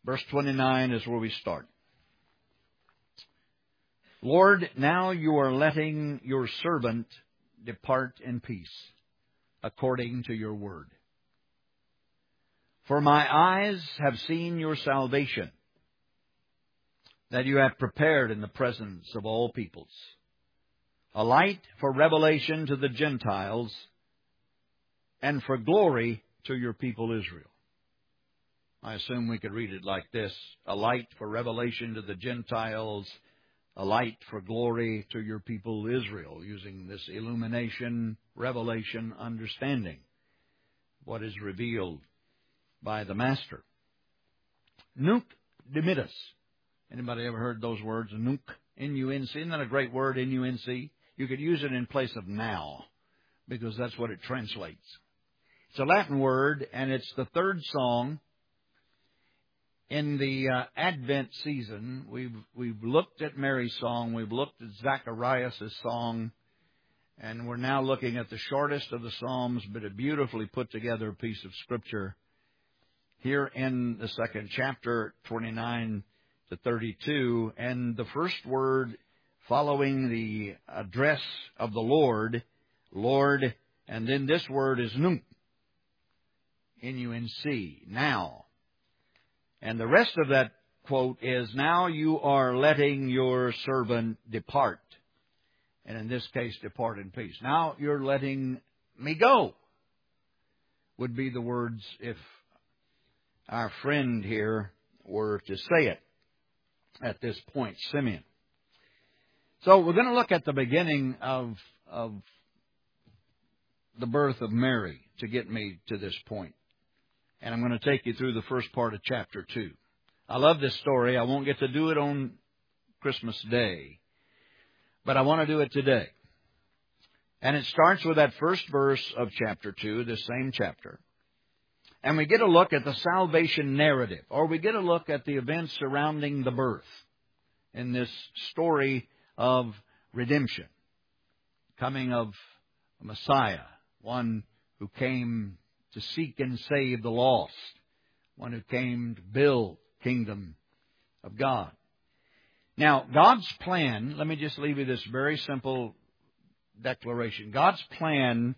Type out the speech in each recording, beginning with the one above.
Verse 29 is where we start. Lord, now you are letting your servant depart in peace, according to your word. For my eyes have seen your salvation, that you have prepared in the presence of all peoples, a light for revelation to the Gentiles, and for glory to your people Israel. I assume we could read it like this: a light for revelation to the Gentiles, a light for glory to your people Israel, using this illumination, revelation, understanding, what is revealed by the Master. Nunc dimittis. Anybody ever heard those words? Nunc, N-U-N-C. Isn't that a great word, N-U-N-C? You could use it in place of now, because that's what it translates. It's a Latin word, and it's the third song in the Advent season. We've looked at Mary's song, we've looked at Zacharias' song, and we're now looking at the shortest of the Psalms, but a beautifully put together piece of Scripture here in the second chapter, 29 to 32, and the first word following the address of the Lord, Lord, and then this word is nunc, N-U-N-C, now. And the rest of that quote is, now you are letting your servant depart. And in this case, depart in peace. Now you're letting me go, would be the words if our friend here were to say it at this point, Simeon. So we're going to look at the beginning of the birth of Mary to get me to this point. And I'm going to take you through the first part of chapter 2. I love this story. I won't get to do it on Christmas Day, but I want to do it today. And it starts with that first verse of chapter 2, the same chapter. And we get a look at the salvation narrative, or we get a look at the events surrounding the birth in this story of redemption, coming of a Messiah, one who came to seek and save the lost, one who came to build the kingdom of God. Now, God's plan, let me just leave you this very simple declaration. God's plan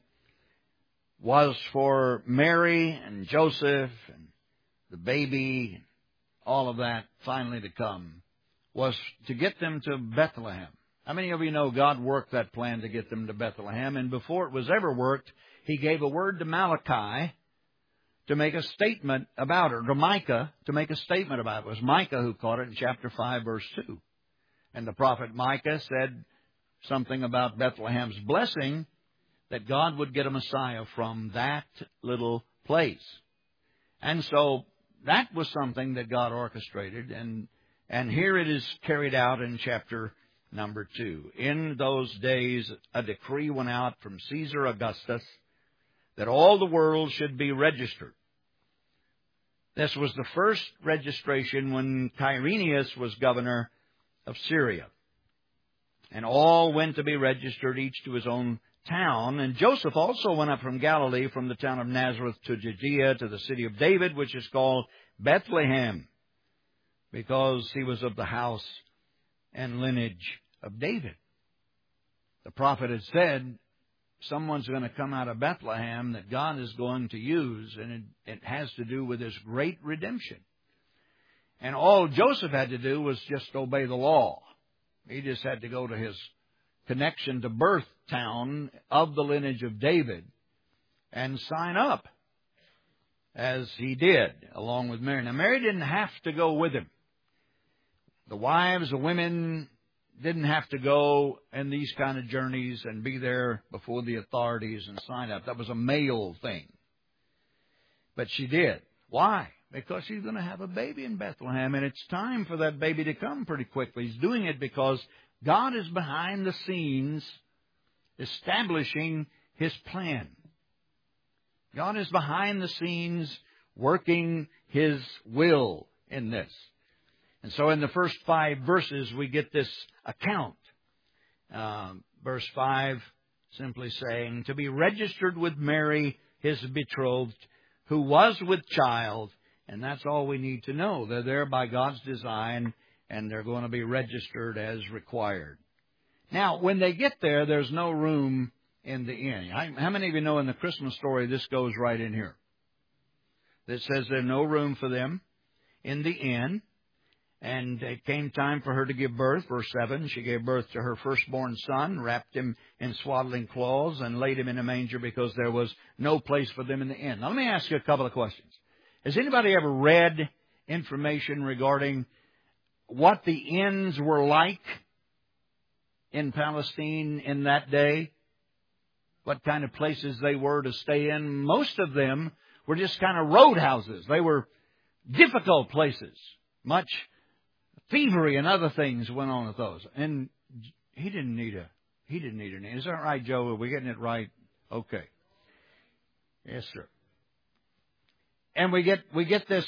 was for Mary and Joseph and the baby, all of that finally to come, was to get them to Bethlehem. How many of you know God worked that plan to get them to Bethlehem? And before it was ever worked, He gave a word to Malachi to make a statement about it, or to Micah to make a statement about it. It was Micah who caught it in chapter 5, verse 2. And the prophet Micah said something about Bethlehem's blessing, that God would get a Messiah from that little place. And so that was something that God orchestrated, and here it is carried out in chapter number 2. In those days, a decree went out from Caesar Augustus that all the world should be registered. This was the first registration when Quirinius was governor of Syria. And all went to be registered, each to his own town. And Joseph also went up from Galilee, from the town of Nazareth to Judea, to the city of David, which is called Bethlehem, because he was of the house and lineage of David. The prophet had said, someone's going to come out of Bethlehem that God is going to use, and it has to do with this great redemption. And all Joseph had to do was just obey the law. He just had to go to his connection to birth town of the lineage of David and sign up, as he did, along with Mary. Now, Mary didn't have to go with him. The wives, the women didn't have to go in these kind of journeys and be there before the authorities and sign up. That was a male thing. But she did. Why? Because she's going to have a baby in Bethlehem, and it's time for that baby to come pretty quickly. He's doing it because God is behind the scenes establishing His plan. God is behind the scenes working His will in this. And so in the first 5 verses, we get this account. Verse 5 simply saying, to be registered with Mary, his betrothed, who was with child. And that's all we need to know. They're there by God's design, and they're going to be registered as required. Now, when they get there, there's no room in the inn. How many of you know in the Christmas story this goes right in here? That says there's no room for them in the inn. And it came time for her to give birth. Verse 7, she gave birth to her firstborn son, wrapped him in swaddling cloths, and laid him in a manger because there was no place for them in the inn. Now, let me ask you a couple of questions. Has anybody ever read information regarding what the inns were like in Palestine in that day? What kind of places they were to stay in? Most of them were just kind of roadhouses. They were difficult places. Much thievery and other things went on with those. And he didn't need an inn. Is that right, Joe? Are we getting it right? Okay. Yes, sir. And we get this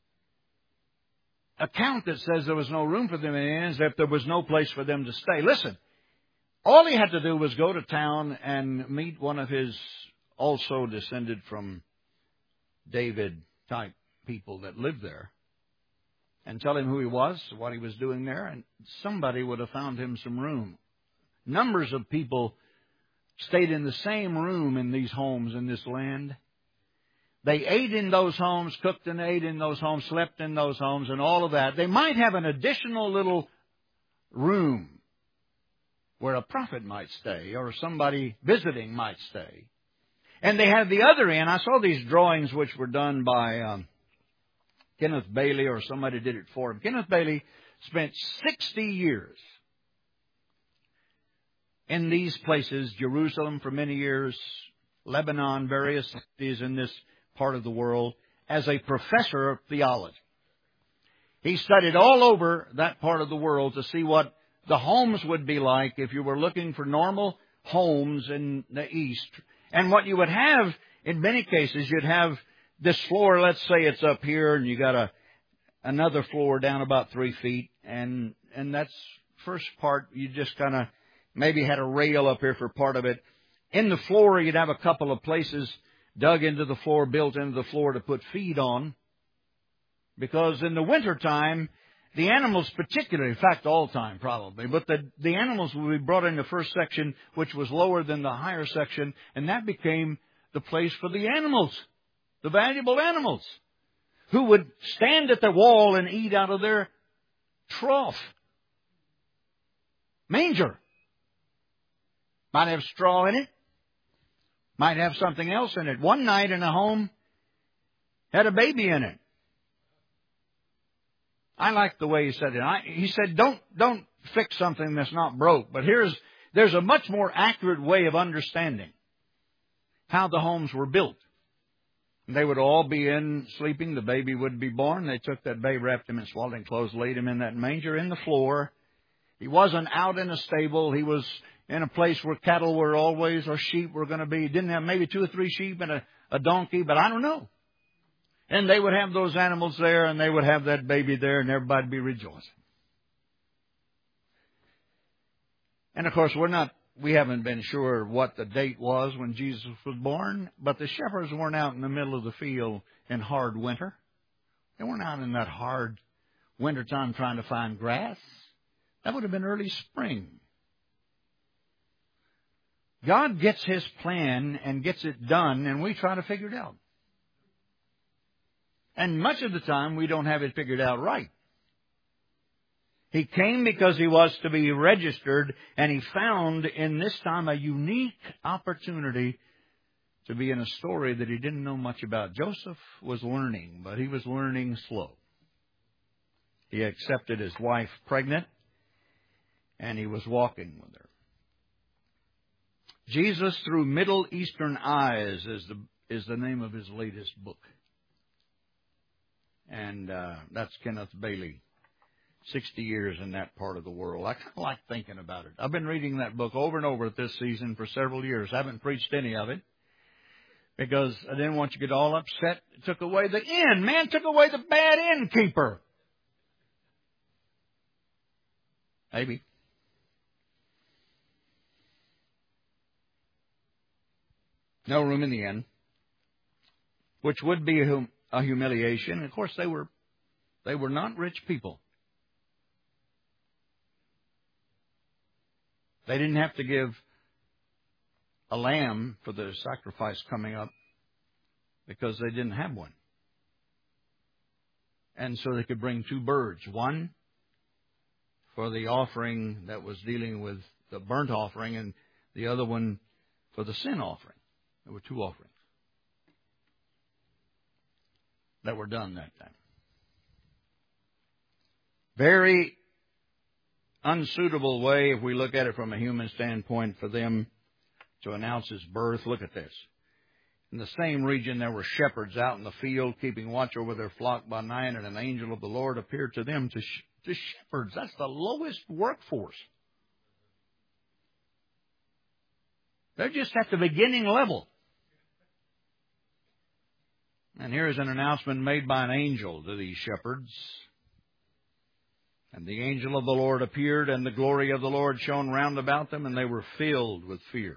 account that says there was no room for them in inns, that there was no place for them to stay. Listen, all he had to do was go to town and meet one of his also descended from David type people that lived there, and tell him who he was, what he was doing there, and somebody would have found him some room. Numbers of people stayed in the same room in these homes in this land. They ate in those homes, cooked and ate in those homes, slept in those homes, and all of that. They might have an additional little room where a prophet might stay or somebody visiting might stay. And they had the other inn. I saw these drawings which were done by Kenneth Bailey, or somebody did it for him. Kenneth Bailey spent 60 years in these places, Jerusalem for many years, Lebanon, various cities in this part of the world, as a professor of theology. He studied all over that part of the world to see what the homes would be like if you were looking for normal homes in the East. And what you would have, in many cases, you'd have this floor, let's say it's up here, and you got another floor down about 3 feet, and that's first part, you just kind of maybe had a rail up here for part of it. In the floor, you'd have a couple of places dug into the floor, built into the floor to put feed on, because in the wintertime, the animals particularly, in fact all time probably, but the animals would be brought in the first section, which was lower than the higher section, and that became the place for the animals, the valuable animals, who would stand at the wall and eat out of their trough. Manger. Might have straw in it. Might have something else in it. One night in a home had a baby in it. I like the way he said it. He said, don't fix something that's not broke. But there's a much more accurate way of understanding how the homes were built. They would all be in sleeping. The baby would be born. They took that baby, wrapped him in swaddling clothes, laid him in that manger in the floor. He wasn't out in a stable. He was in a place where cattle were always, or sheep were going to be. He didn't have maybe 2 or 3 sheep and a donkey, but I don't know. And they would have those animals there, and they would have that baby there, and everybody would be rejoicing. And of course, we haven't been sure what the date was when Jesus was born, but the shepherds weren't out in the middle of the field in hard winter. They weren't out in that hard wintertime trying to find grass. That would have been early spring. God gets His plan and gets it done, and we try to figure it out. And much of the time, we don't have it figured out right. He came because He was to be registered, and He found in this time a unique opportunity to be in a story that He didn't know much about. Joseph was learning, but he was learning slow. He accepted his wife pregnant, and he was walking with her. Jesus Through Middle Eastern Eyes is the name of his latest book. And that's Kenneth Bailey. 60 years in that part of the world. I kind of like thinking about it. I've been reading that book over and over this season for several years. I haven't preached any of it because I didn't want you to get all upset. It took away the inn. Man took away the bad innkeeper. Maybe. No room in the inn, which would be a humiliation. Of course, they were not rich people. They didn't have to give a lamb for the sacrifice coming up because they didn't have one. And so they could bring 2 birds, one for the offering that was dealing with the burnt offering and the other one for the sin offering. There were 2 offerings that were done that time. Very unsuitable way, if we look at it from a human standpoint, for them to announce His birth. Look at this. In the same region there were shepherds out in the field keeping watch over their flock by night, and an angel of the Lord appeared to them. To shepherds, that's the lowest workforce. They're just at the beginning level. And here is an announcement made by an angel to these shepherds. And the angel of the Lord appeared, and the glory of the Lord shone round about them, and they were filled with fear.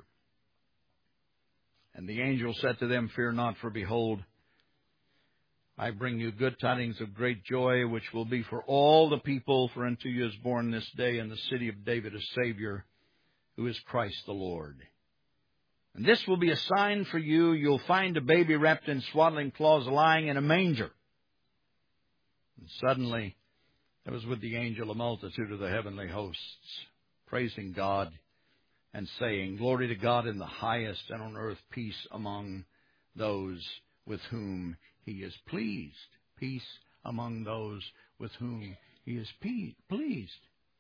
And the angel said to them, Fear not, for behold, I bring you good tidings of great joy, which will be for all the people. For unto you is born this day in the city of David a Savior, who is Christ the Lord. And this will be a sign for you. You'll find a baby wrapped in swaddling cloths lying in a manger. And suddenly there was with the angel a multitude of the heavenly hosts, praising God and saying, Glory to God in the highest, and on earth peace among those with whom He is pleased. Peace among those with whom He is pleased.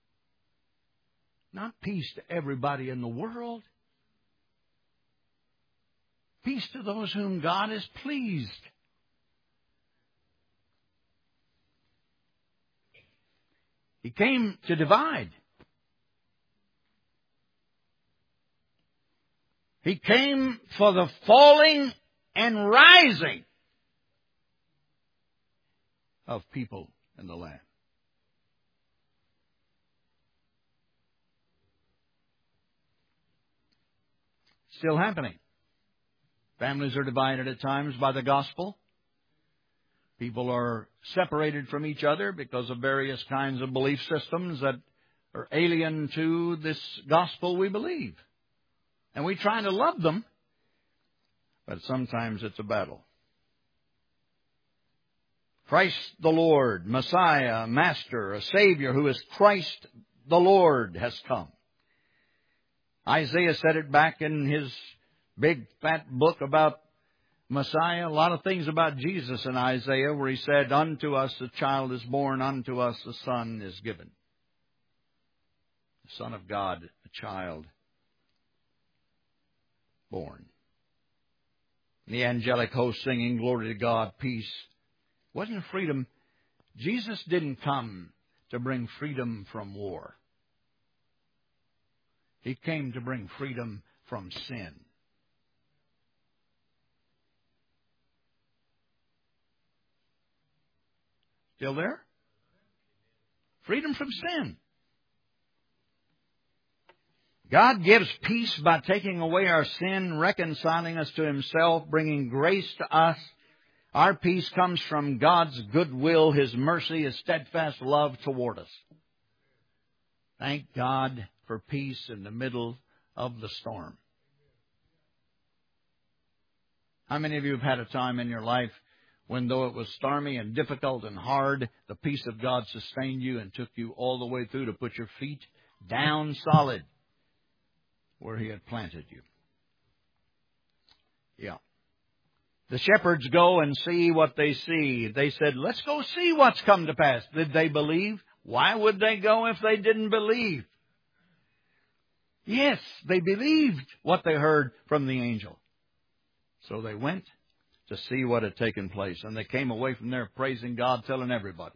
Not peace to everybody in the world. Peace to those whom God is pleased. He came to divide. He came for the falling and rising of people in the land. Still happening. Families are divided at times by the gospel. People are separated from each other because of various kinds of belief systems that are alien to this gospel we believe. And we try to love them, but sometimes it's a battle. Christ the Lord, Messiah, Master, a Savior who is Christ the Lord has come. Isaiah said it back in his big fat book about Messiah. A lot of things about Jesus in Isaiah where he said, Unto us a child is born, unto us a son is given. The Son of God, a child born. The angelic host singing, Glory to God, peace. Wasn't freedom. Jesus didn't come to bring freedom from war. He came to bring freedom from sin. Still there? Freedom from sin. God gives peace by taking away our sin, reconciling us to Himself, bringing grace to us. Our peace comes from God's goodwill, His mercy, His steadfast love toward us. Thank God for peace in the middle of the storm. How many of you have had a time in your life when, though it was stormy and difficult and hard, the peace of God sustained you and took you all the way through to put your feet down solid where He had planted you? Yeah. The shepherds go and see what they see. They said, let's go see what's come to pass. Did they believe? Why would they go if they didn't believe? Yes, they believed what they heard from the angel. So they went to see what had taken place. And they came away from there praising God, telling everybody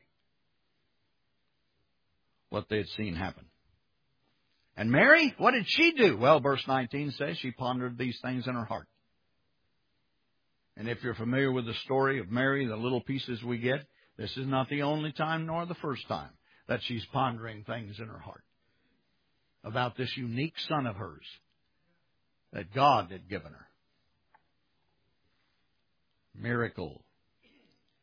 what they had seen happen. And Mary, what did she do? Well, verse 19 says she pondered these things in her heart. And if you're familiar with the story of Mary, the little pieces we get, this is not the only time nor the first time that she's pondering things in her heart about this unique son of hers that God had given her. Miracle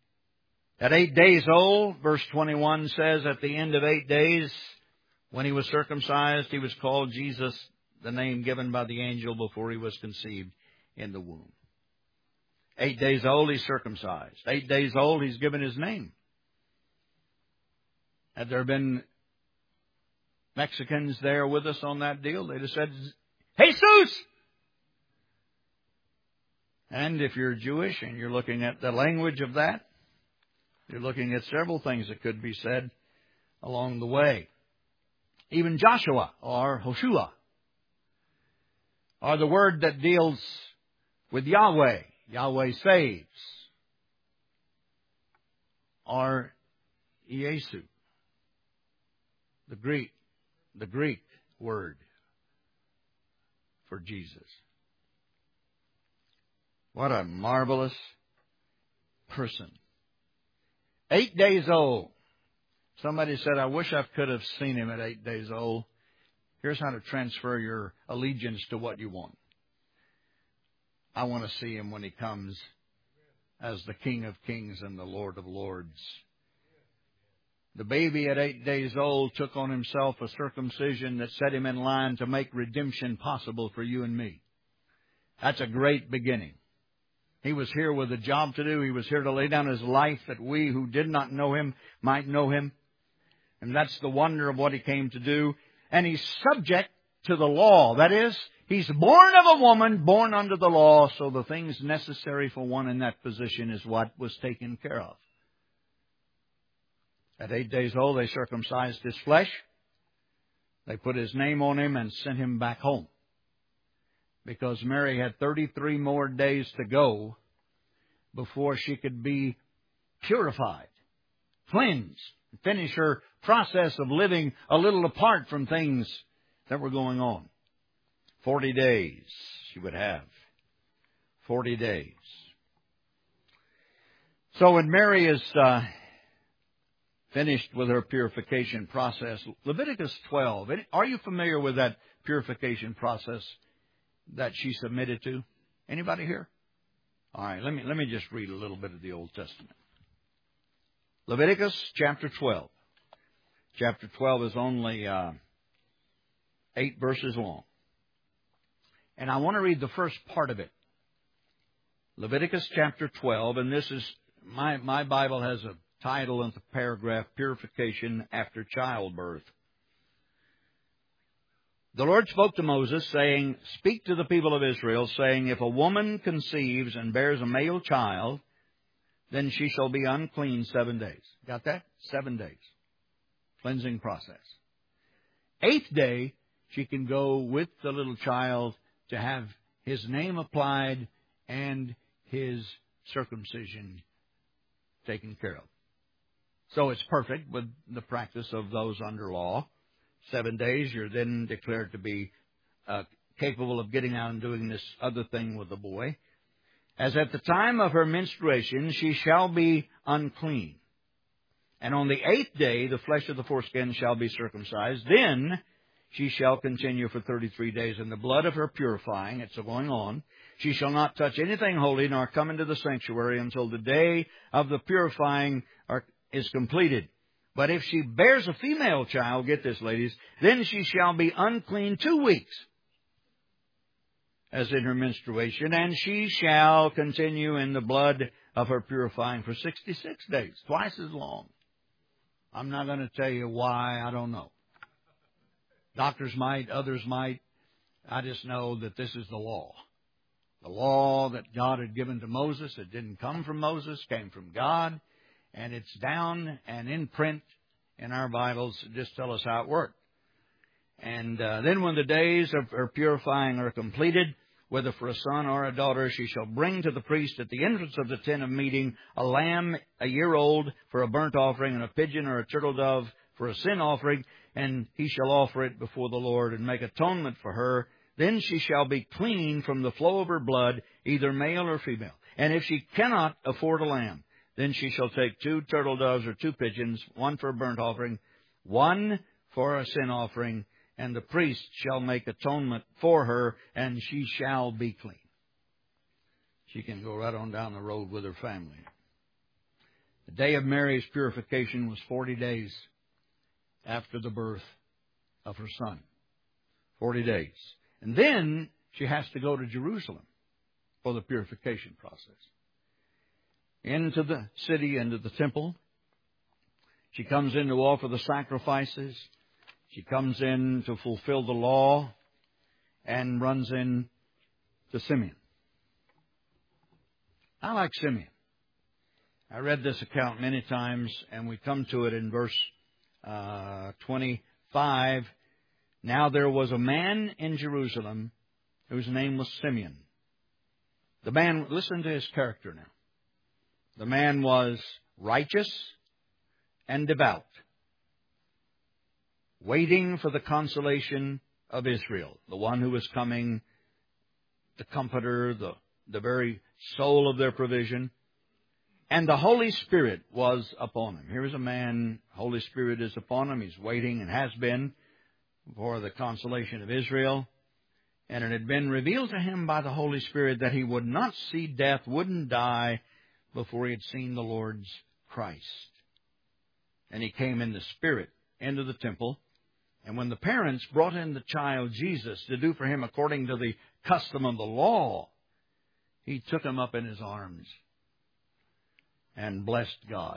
At 8 days old, verse 21 says, at the end of 8 days, when he was circumcised, he was called Jesus, the name given by the angel before he was conceived in the womb. 8 days old, he's circumcised. 8 days old, he's given his name. Had there been Mexicans there with us on that deal, they'd have said, Jesus! And if you're Jewish and you're looking at the language of that, you're looking at several things that could be said along the way. Even Joshua or Hoshua, or the word that deals with Yahweh. Yahweh saves. Or Iesu, the Greek word for Jesus. What a marvelous person. 8 days old. Somebody said, I wish I could have seen him at 8 days old. Here's how to transfer your allegiance to what you want. I want to see him when he comes as the King of Kings and the Lord of Lords. The baby at 8 days old took on himself a circumcision that set him in line to make redemption possible for you and me. That's a great beginning. He was here with a job to do. He was here to lay down his life that we who did not know him might know him. And that's the wonder of what he came to do. And he's subject to the law. That is, he's born of a woman, born under the law, so the things necessary for one in that position is what was taken care of. At 8 days old, they circumcised his flesh. They put his name on him and sent him back home, because Mary had 33 more days to go before she could be purified, cleansed, finish her process of living a little apart from things that were going on. 40 days she would have. 40 days. So when Mary is finished with her purification process, Leviticus 12, are you familiar with that purification process that she submitted to? Anybody here? All right, let me just read a little bit of the Old Testament. Leviticus chapter 12. Chapter 12 is only 8 verses long. And I want to read the first part of it. Leviticus chapter 12, and this is, my Bible has a title and the paragraph, Purification After Childbirth. The Lord spoke to Moses, saying, Speak to the people of Israel, saying, If a woman conceives and bears a male child, then she shall be unclean 7 days. Got that? 7 days. Cleansing process. 8th day, she can go with the little child to have his name applied and his circumcision taken care of. So it's perfect with the practice of those under law. 7 days, you're then declared to be capable of getting out and doing this other thing with the boy. As at the time of her menstruation, she shall be unclean. And on the 8th day, the flesh of the foreskin shall be circumcised. Then she shall continue for 33 days in the blood of her purifying. It's going on. She shall not touch anything holy, nor come into the sanctuary until the day of the purifying is completed. But if she bears a female child, get this, ladies, then she shall be unclean 2 weeks, as in her menstruation, and she shall continue in the blood of her purifying for 66 days, twice as long. I'm not going to tell you why, I don't know. Doctors might, others might. I just know that this is the law. The law that God had given to Moses. It didn't come from Moses, came from God. And it's down and in print in our Bibles to just tell us how it worked. And then when the days of her purifying are completed, whether for a son or a daughter, she shall bring to the priest at the entrance of the tent of meeting a lamb a year old for a burnt offering, and a pigeon or a turtle dove for a sin offering, and he shall offer it before the Lord and make atonement for her. Then she shall be clean from the flow of her blood, either male or female. And if she cannot afford a lamb, then she shall take 2 turtle doves or 2 pigeons, 1 for a burnt offering, 1 for a sin offering, and the priest shall make atonement for her, and she shall be clean. She can go right on down the road with her family. The day of Mary's purification was 40 days after the birth of her son. 40 days. And then she has to go to Jerusalem for the purification process. Into the city, into the temple. She comes in to offer the sacrifices. She comes in to fulfill the law and runs in to Simeon. I like Simeon. I read this account many times, and we come to it in verse 25. Now there was a man in Jerusalem whose name was Simeon. The man, listen to his character now. The man was righteous and devout, waiting for the consolation of Israel, the one who was coming, the comforter, the very soul of their provision. And the Holy Spirit was upon him. Here is a man, Holy Spirit is upon him. He's waiting and has been for the consolation of Israel. And it had been revealed to him by the Holy Spirit that he would not see death, wouldn't die before he had seen the Lord's Christ. And he came in the Spirit into the temple. And when the parents brought in the child Jesus to do for him according to the custom of the law, he took him up in his arms and blessed God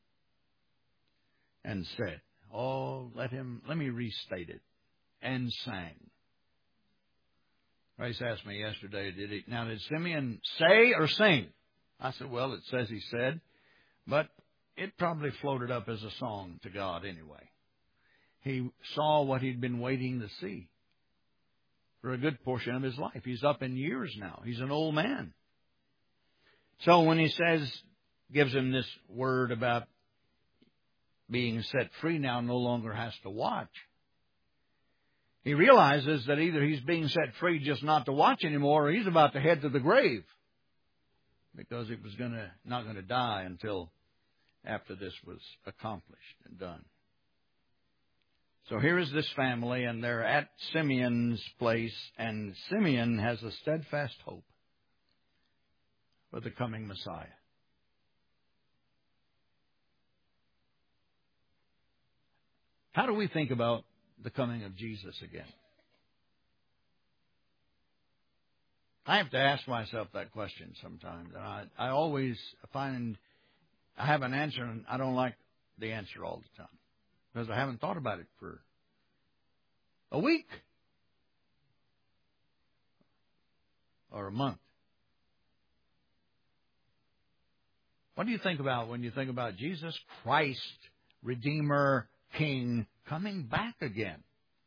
and said, let me restate it, and sang. Grace asked me yesterday, did Simeon say or sing? I said, well, it says he said, but it probably floated up as a song to God anyway. He saw what he'd been waiting to see for a good portion of his life. He's up in years now. He's an old man. So when he gives him this word about being set free now, no longer has to watch, he realizes that either he's being set free just not to watch anymore, or he's about to head to the grave, because he was not going to die until after this was accomplished and done. So here is this family, and they're at Simeon's place, and Simeon has a steadfast hope for the coming Messiah. How do we think about the coming of Jesus again? I have to ask myself that question sometimes. And I always find I have an answer, and I don't like the answer all the time, because I haven't thought about it for a week or a month. What do you think about when you think about Jesus Christ, Redeemer, King, coming back again?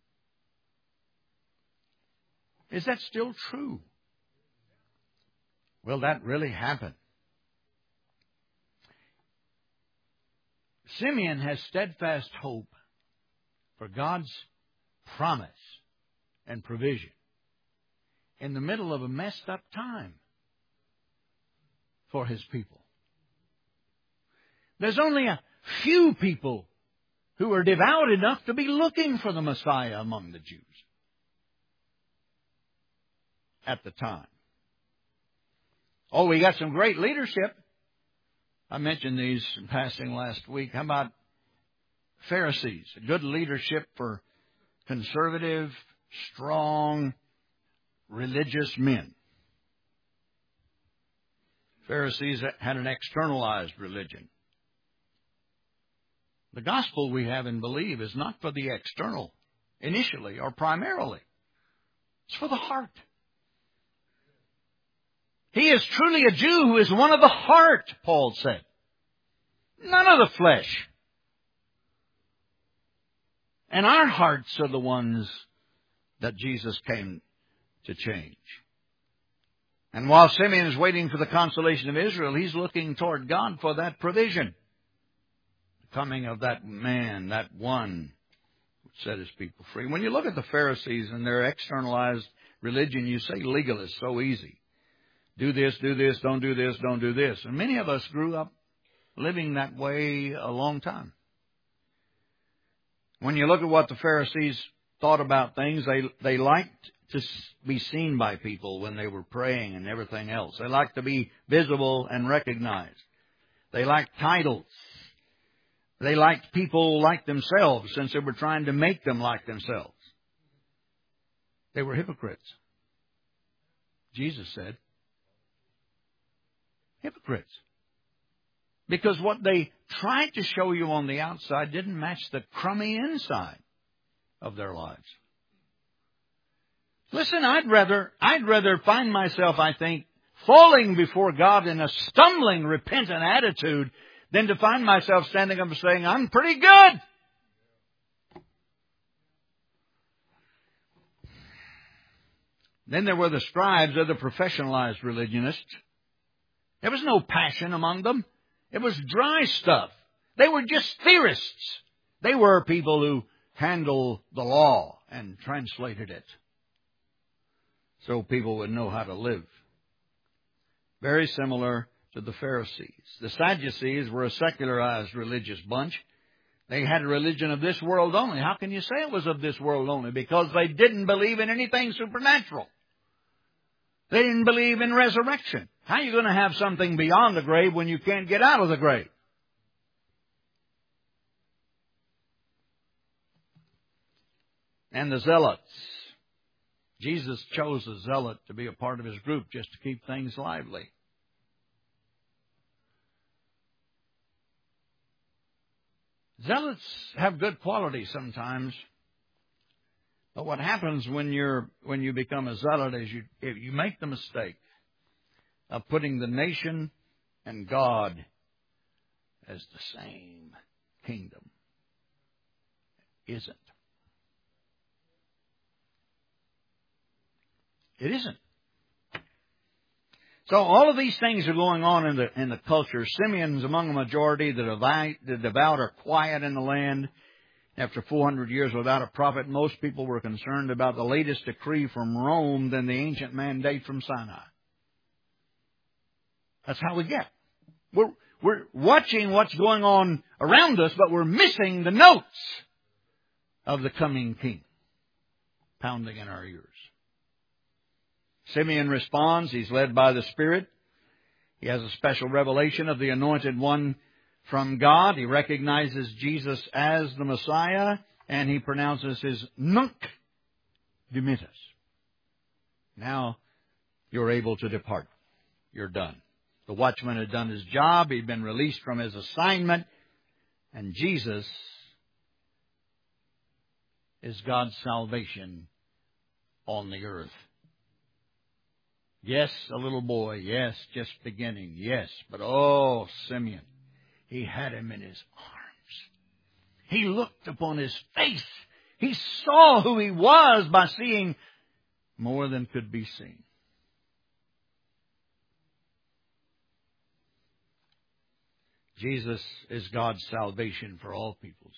Is that still true? Will that really happen? Simeon has steadfast hope for God's promise and provision in the middle of a messed up time for his people. There's only a few people who are devout enough to be looking for the Messiah among the Jews at the time. Oh, we got some great leadership. I mentioned these in passing last week. How about Pharisees? Good leadership for conservative, strong, religious men. Pharisees had an externalized religion. The gospel we have and believe is not for the external, initially or primarily. It's for the heart. He is truly a Jew who is one of the heart, Paul said. None of the flesh. And our hearts are the ones that Jesus came to change. And while Simeon is waiting for the consolation of Israel, he's looking toward God for that provision. The coming of that man, that one who set his people free. When you look at the Pharisees and their externalized religion, you say legalist, so easy. Do this, don't do this, don't do this. And many of us grew up living that way a long time. When you look at what the Pharisees thought about things, they liked to be seen by people when they were praying and everything else. They liked to be visible and recognized. They liked titles. They liked people like themselves since they were trying to make them like themselves. They were hypocrites. Jesus said, hypocrites. Because what they tried to show you on the outside didn't match the crummy inside of their lives. Listen, I'd rather find myself, I think, falling before God in a stumbling, repentant attitude than to find myself standing up and saying, I'm pretty good. Then there were the scribes, or the professionalized religionists. There was no passion among them. It was dry stuff. They were just theorists. They were people who handled the law and translated it so people would know how to live. Very similar to the Pharisees. The Sadducees were a secularized religious bunch. They had a religion of this world only. How can you say it was of this world only? Because they didn't believe in anything supernatural. They didn't believe in resurrection. How are you going to have something beyond the grave when you can't get out of the grave? And the zealots. Jesus chose a zealot to be a part of his group just to keep things lively. Zealots have good qualities sometimes. But what happens when you become a zealot is you make the mistake of putting the nation and God as the same kingdom. Isn't. It isn't. So all of these things are going on in the culture. Simeon's among the majority. The devout are quiet in the land. After 400 years without a prophet, most people were concerned about the latest decree from Rome than the ancient mandate from Sinai. That's how we get. We're watching what's going on around us, but we're missing the notes of the coming king pounding in our ears. Simeon responds. He's led by the Spirit. He has a special revelation of the Anointed One from God. He recognizes Jesus as the Messiah, and he pronounces his Nunc Dimittis. Now you're able to depart. You're done. The watchman had done his job. He'd been released from his assignment, and Jesus is God's salvation on the earth. Yes, a little boy. Yes, just beginning. Yes, but oh, Simeon. He had him in his arms. He looked upon his face. He saw who he was by seeing more than could be seen. Jesus is God's salvation for all peoples.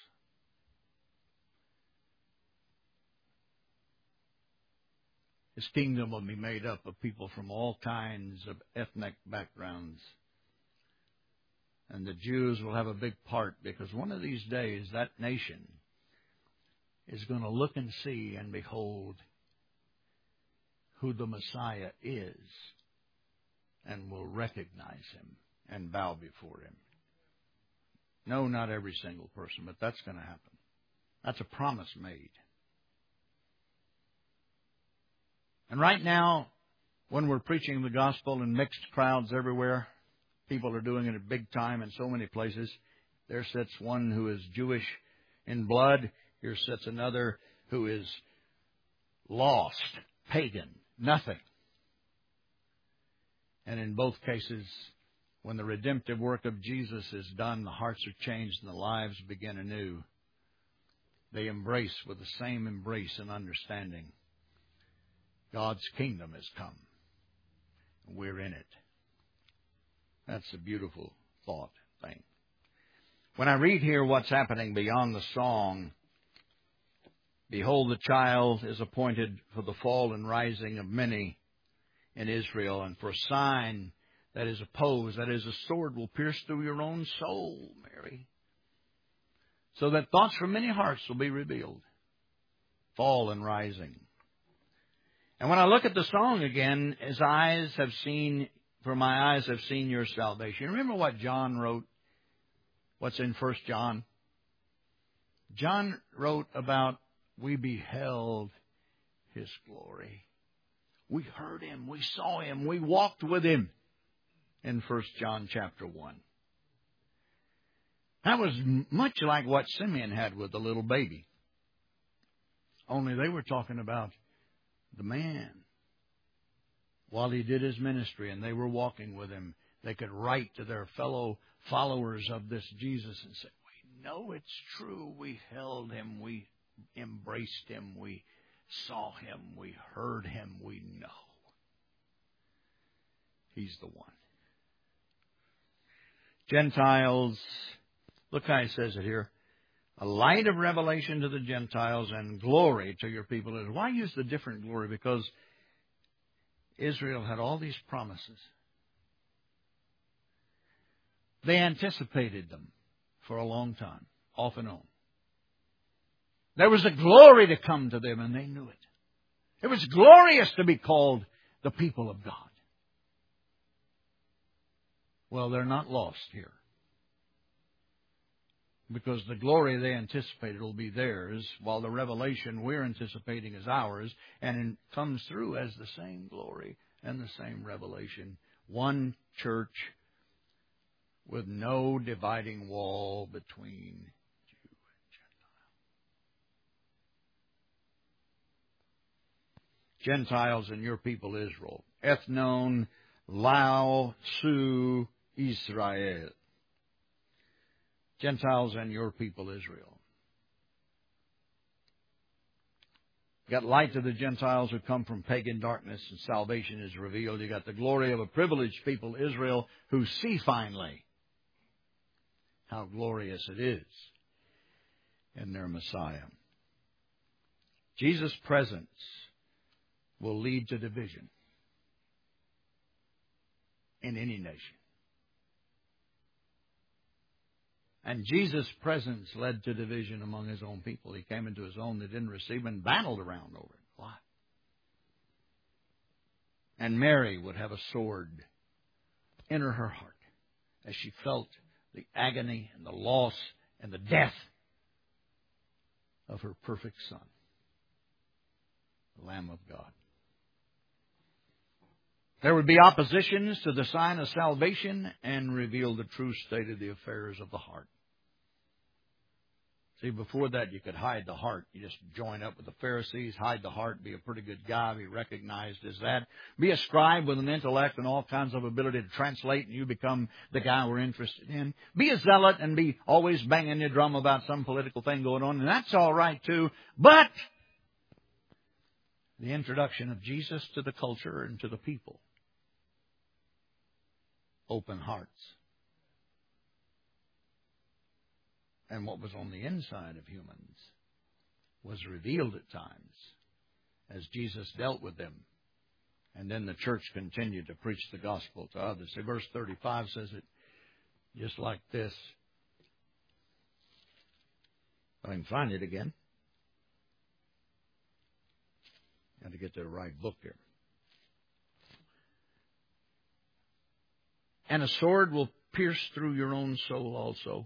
His kingdom will be made up of people from all kinds of ethnic backgrounds. And the Jews will have a big part, because one of these days that nation is going to look and see and behold who the Messiah is, and will recognize him and bow before him. No, not every single person, but that's going to happen. That's a promise made. And right now, when we're preaching the gospel in mixed crowds everywhere, people are doing it at big time in so many places. There sits one who is Jewish in blood. Here sits another who is lost, pagan, nothing. And in both cases, when the redemptive work of Jesus is done, the hearts are changed and the lives begin anew. They embrace with the same embrace and understanding. God's kingdom has come. We're in it. That's a beautiful thought thing. When I read here what's happening beyond the song, behold, the child is appointed for the fall and rising of many in Israel, and for a sign that is opposed, that is, a sword will pierce through your own soul, Mary, so that thoughts from many hearts will be revealed. Fall and rising. And when I look at the song again, his eyes have seen for my eyes have seen your salvation. Remember what John wrote? What's in 1 John? John wrote about we beheld His glory. We heard Him. We saw Him. We walked with Him in 1 John chapter 1. That was much like what Simeon had with the little baby. Only they were talking about the man. While He did His ministry and they were walking with Him, they could write to their fellow followers of this Jesus and say, we know it's true. We held Him. We embraced Him. We saw Him. We heard Him. We know He's the one. Gentiles, look how He says it here. A light of revelation to the Gentiles and glory to your people. Why use the different glory? Because Israel had all these promises. They anticipated them for a long time, off and on. There was a glory to come to them, and they knew it. It was glorious to be called the people of God. Well, they're not lost here, because the glory they anticipated will be theirs, while the revelation we're anticipating is ours, and it comes through as the same glory and the same revelation. One church with no dividing wall between Jew and Gentile. Gentiles and your people Israel. Ethnon, Lao, Su, Israel. Gentiles and your people Israel. You got light to the Gentiles who come from pagan darkness, and salvation is revealed. You got the glory of a privileged people, Israel, who see finally how glorious it is in their Messiah. Jesus' presence will lead to division in any nation. And Jesus' presence led to division among His own people. He came into His own that didn't receive Him and battled around over it. Why? And Mary would have a sword enter her heart as she felt the agony and the loss and the death of her perfect Son, the Lamb of God. There would be oppositions to the sign of salvation and reveal the true state of the affairs of the heart. See, before that you could hide the heart. You just join up with the Pharisees, hide the heart, be a pretty good guy, be recognized as that. Be a scribe with an intellect and all kinds of ability to translate, and you become the guy we're interested in. Be a zealot and be always banging your drum about some political thing going on, and that's all right too. But the introduction of Jesus to the culture and to the people. Open hearts. And what was on the inside of humans was revealed at times as Jesus dealt with them. And then the church continued to preach the gospel to others. See, verse 35 says it just like this. I can find it again. Got to get to the right book here. And a sword will pierce through your own soul also,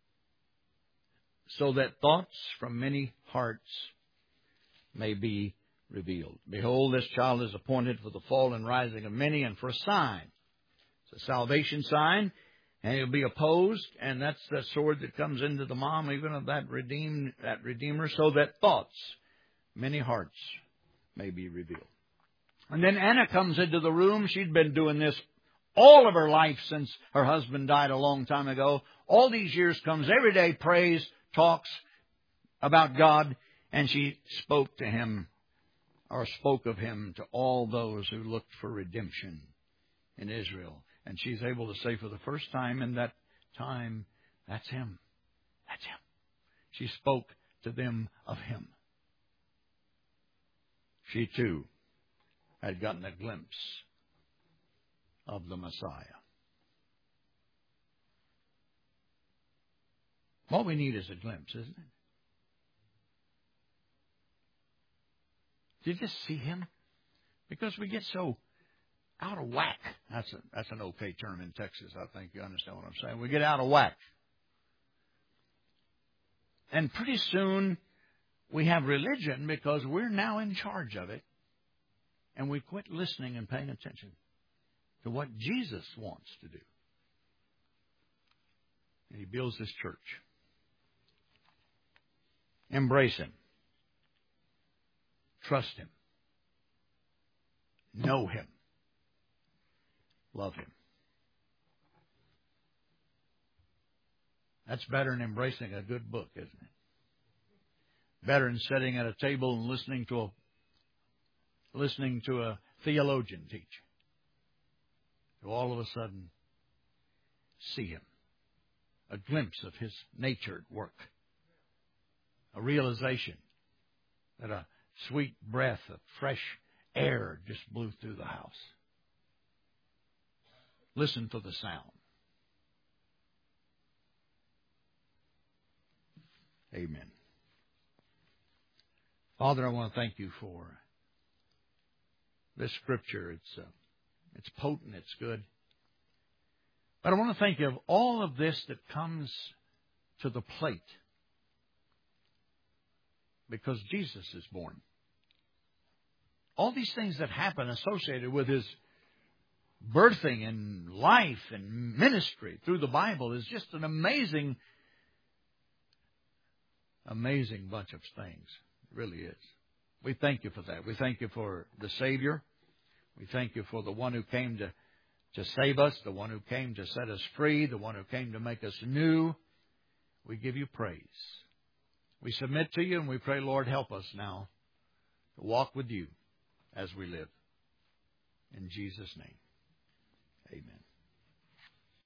so that thoughts from many hearts may be revealed. Behold, this child is appointed for the fall and rising of many, and for a sign. It's a salvation sign, and he'll be opposed, and that's the sword that comes into the mom, even of that Redeemer, so that thoughts, many hearts, may be revealed. And then Anna comes into the room. She'd been doing this all of her life since her husband died a long time ago. All these years comes every day, prays, talks about God, and she spoke to him, or spoke of him to all those who looked for redemption in Israel. And she's able to say for the first time in that time, that's him. That's him. She spoke to them of him. She too had gotten a glimpse of the Messiah. What we need is a glimpse, isn't it? Did you just see him? Because we get so out of whack. That's an okay term in Texas. I think you understand what I'm saying. We get out of whack. And pretty soon we have religion because we're now in charge of it. And we quit listening and paying attention to what Jesus wants to do. And He builds His church. Embrace Him. Trust Him. Know Him. Love Him. That's better than embracing a good book, isn't it? Better than sitting at a table and listening to a theologian teach. To all of a sudden see Him. A glimpse of His nature at work. A realization that a sweet breath of fresh air just blew through the house. Listen for the sound. Amen. Father, I want to thank You for this Scripture. It's potent, it's good. But I want to thank You of all of this that comes to the plate because Jesus is born. All these things that happen associated with His birthing and life and ministry through the Bible is just an amazing bunch of things. It really is. We thank You for that. We thank You for the Savior. We thank You for the one who came to save us, the one who came to set us free, the one who came to make us new. We give You praise. We submit to You and we pray, Lord, help us now to walk with You as we live. In Jesus' name, amen.